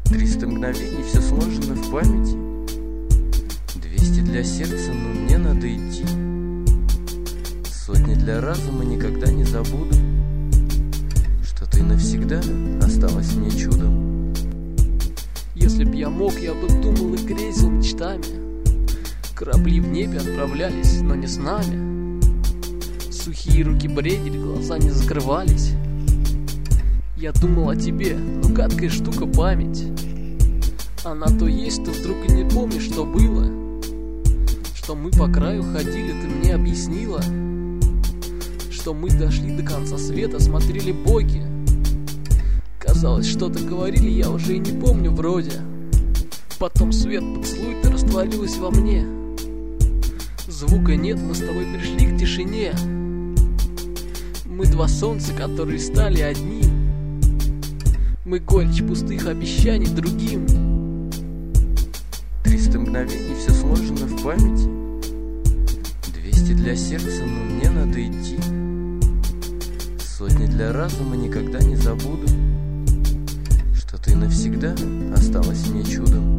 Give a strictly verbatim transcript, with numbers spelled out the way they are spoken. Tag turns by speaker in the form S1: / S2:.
S1: Триста мгновений, все сложено в памяти. Двести для сердца, но мне надо идти. Сотни для разума, никогда не забуду, что ты навсегда осталась мне чудом.
S2: Если б я мог, я бы думал и грезил мечтами. Корабли в небе отправлялись, но не с нами. Сухие руки бредили, глаза не закрывались. Я думал о тебе, но гадкая штука память. Она то есть, то вдруг и не помнишь, что было. Что мы по краю ходили, ты мне объяснила. Что мы дошли до конца света, смотрели боги. Казалось, что-то говорили, я уже и не помню вроде. Потом свет, поцелуй, ты растворилась во мне. Звука нет, мы с тобой пришли к тишине. Мы два солнца, которые стали одним. Мы горечь пустых обещаний другим.
S1: Триста мгновений, все сложено в памяти. Двести для сердца, но мне надо идти. Сотни для разума, никогда не забуду, что ты навсегда осталась мне чудом.